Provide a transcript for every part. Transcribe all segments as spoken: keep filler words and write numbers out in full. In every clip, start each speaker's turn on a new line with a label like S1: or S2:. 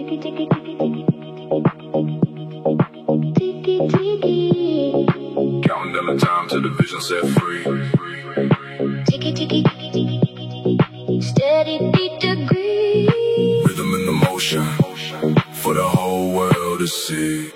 S1: Counting down the time till the vision set free.
S2: Ticky ticky steady beat degree.
S1: Rhythm and emotion for the whole world to see.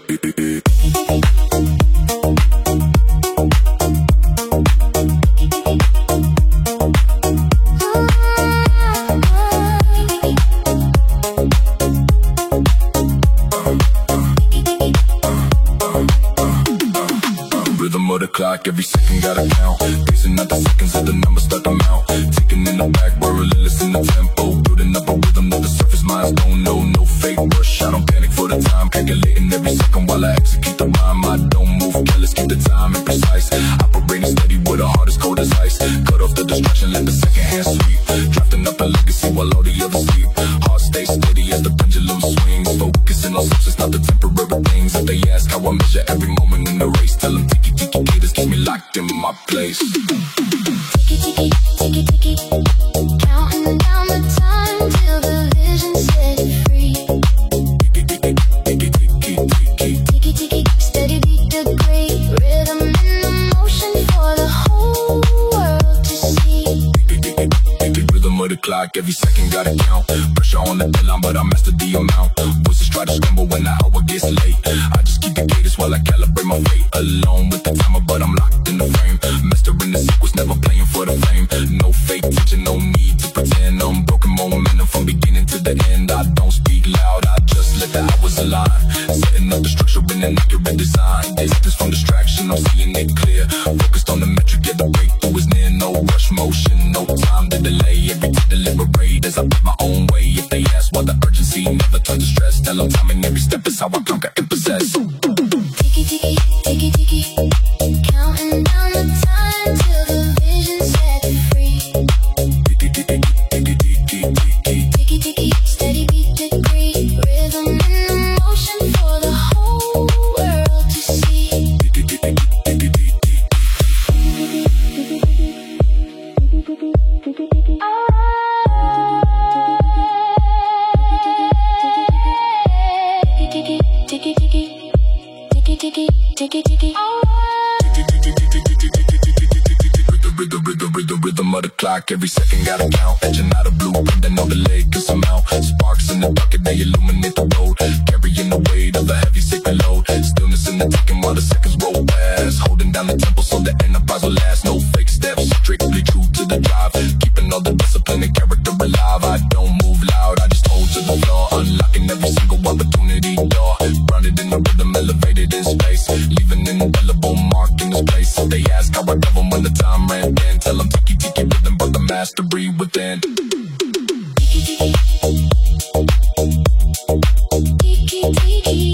S1: Clock, every second gotta count. Pacing out the seconds of the numbers start to mount. Taking in the back, we're relentless in the tempo. Building up a rhythm that the surface minds don't know. No fake rush, I don't panic for the time. Calculating every second while I execute the rhyme. I don't move careless, keep the time imprecise. Operating steady with a heart as cold as ice. Cut off the distraction, let the second hand sweep. Drafting up a legacy while all the others sleep. Heart stays steady as the pendulum swings. Focusing on substance, not the temporary things. If they ask how I measure every moment in the race, tell them tiki tiki gators keep me locked in my place.
S2: Ticky ticky ticky ticky, counting down the time till the vision set free.
S1: Ticky ticky ticky ticky ticky,
S2: Ticky ticky steady beat degree. Rhythm and emotion for the whole world to see.
S1: ticky ticky ticky, rhythm of the clock, every second gotta count. Pressure on the deadline, but I master the amount. Voices try to scramble when the hour gets late. I just keep the gators while I calibrate my fate. Alone with the timer, but I'm locked in the frame. Mastering the sequence, never playing for the fame. No fake tension, no need to pretend. Unbroken momentum from beginning to the end. I don't speak loud, I just let the hours align. Setting up the structure in an accurate design. Distance from distraction, I'm seeing it clear. Focused on the metric, yeah, the breakthrough is near. No rush motion, no time to delay. Every to deliberate as I put my own way. If they ask why the urgency, never turn to stress. Tell them timing every step is how I conquer and possess.
S2: Ticky ticky ticky ticky, counting down the time till the vision set free.
S1: Ticky ticky ticky ticky ticky,
S2: Ticky ticky steady beat degree. Rhythm and emotion for the whole world to see.
S1: ticky ticky ticky ticky.
S2: Ticky ticky ticky ticky ticky ticky.
S1: Rhythm, rhythm, rhythm, rhythm of the clock. Every second gotta count. Etching out a blueprint, I know the leg cause I'm out. Sparks in the bucket, they illuminate the road. Carrying the weight of a heavy sacred load. Stillness in the ticking while the seconds roll past. Holding down the tempo so the enterprise will last. No fake steps, strictly true to the drive. Keeping all the discipline and character alive. I don't move loud, I just hold to the floor. Unlocking every single opportunity door. Grounded in the rhythm, elevated in space. Leaving an indelible mark in this place. If they ask how I govern when the time ran in, tell them tiki tiki rhythm, but the mastery within.
S2: Ticky ticky ticky ticky.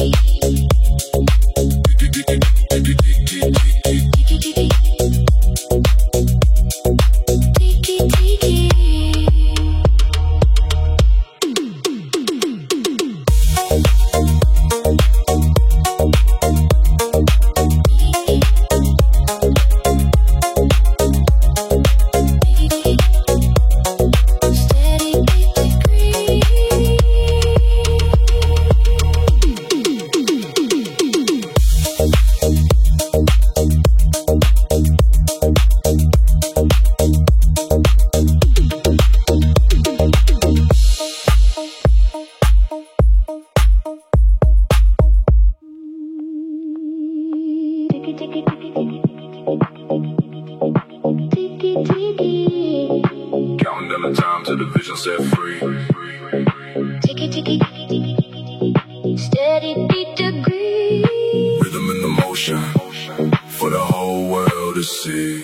S1: Counting down the time till the vision set free.
S2: Ticky ticky steady beat degree.
S1: Rhythm and emotion for the whole world to see.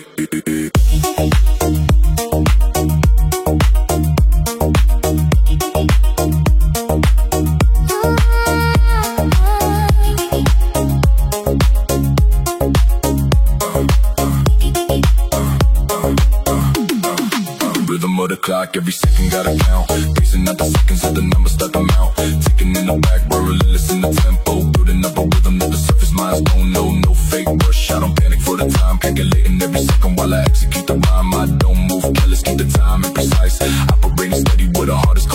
S1: Rhythm of the clock, every second gotta count. Pacing out the seconds of the numbers start to mount. Taking in the back, we're relentless in the tempo. Building up a rhythm that the surface minds don't know. No fake rush, I don't panic for the time. Calculating every second while I execute the rhyme. I don't move careless, keep the time imprecise. Operating steady with a heart as cold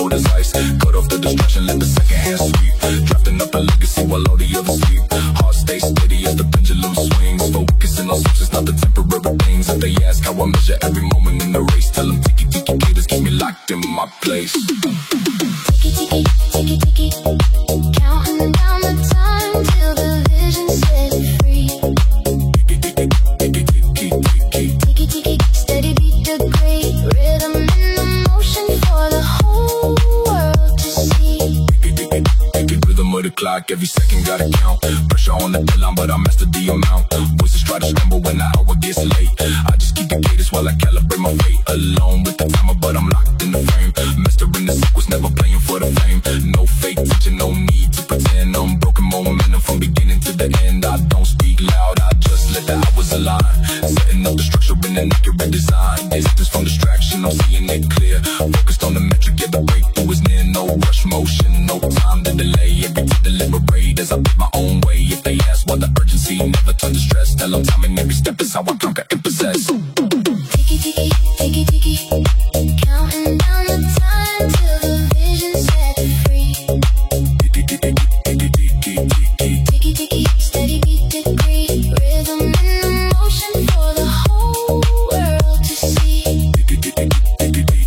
S1: cold as ice. Cut off the distraction, let the second hand sweep. Drafting up a legacy while all the others sleep. Heart stays steady as the pendulum swings. Focusing on substance, not the temporary things. If they ask how I measure every moment in the race, tell them tiki tiki gators keep me locked in my place.
S2: Tiki tiki, tiki tiki, counting down the time till the vision set free.
S1: Tiki tiki, tiki tiki, tiki.
S2: Tiki tiki, steady beat the great rhythm in motion for the whole world to see.
S1: Tiki tiki, tiki, rhythm of the clock, every second gotta count. Pressure on the deadline, but I master the amount. Voices try to scramble when the hour gets late. I just keep the gators while I calibrate my fate. Alone with the timer, but I'm locked in the frame. Mastering the sequence, never playing for the fame. No fake teaching, no need to pretend. Unbroken momentum from beginning to the end. I don't speak loud, I just let the hours align. Setting up the structure in an accurate design. Distance from distraction, I'm seeing it clear. Focused on the metric, yeah, the breakthrough is near. No rush motion, no time to delay. Every to deliberate as I pick my own way. If they ask why the urgency, never turn to stress. Tell them timing every step is how I conquer and possess.
S2: Tiki tiki, tiki tiki, counting down the time till the vision set free.
S1: Tiki tiki, tiki tiki, tiki.
S2: Tiki tiki, steady beat the great rhythm in motion for the whole world to see.
S1: Tiki tiki, tiki tiki.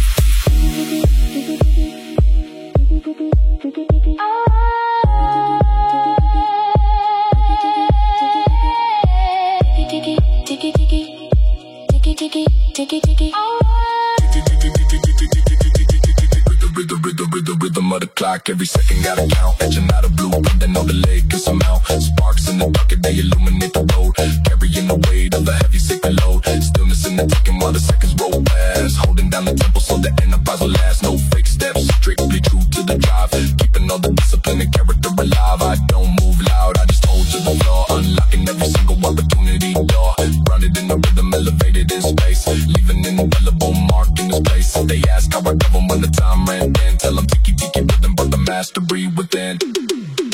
S1: Tiki tiki, tiki tiki, tiki tiki. Rhythm, rhythm, rhythm, rhythm of the clock. Every second gotta count. Etching out a blueprint, then know the leg is some out. Sparks in the bucket, they illuminate the road. Carrying the weight of the heavy sacred load. Stillness in the ticking while the seconds roll past. Holding down the tempo so the enterprise will last. No fake steps, strictly true to the drive. Keeping all the discipline and character alive. I don't move loud, I just hold to the floor. Unlocking every single opportunity door. Grounded in the rhythm, elevated in space. Leaving an indelible mark in this place. If they ask how I govern when the time ran, then tell them tiki tiki rhythm, but the mastery within.